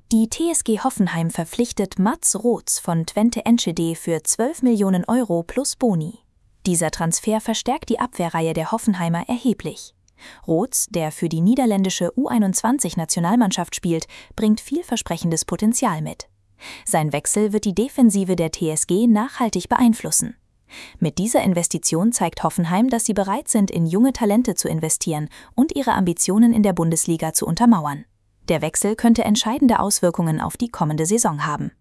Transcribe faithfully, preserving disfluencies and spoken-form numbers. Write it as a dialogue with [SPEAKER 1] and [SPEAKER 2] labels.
[SPEAKER 1] Die T S G Hoffenheim verpflichtet Mats Roths von Twente Enschede für zwölf Millionen Euro plus Boni. Dieser Transfer verstärkt die Abwehrreihe der Hoffenheimer erheblich. Roths, der für die niederländische U einundzwanzig-Nationalmannschaft spielt, bringt vielversprechendes Potenzial mit. Sein Wechsel wird die Defensive der T S G nachhaltig beeinflussen. Mit dieser Investition zeigt Hoffenheim, dass sie bereit sind, in junge Talente zu investieren und ihre Ambitionen in der Bundesliga zu untermauern. Der Wechsel könnte entscheidende Auswirkungen auf die kommende Saison haben.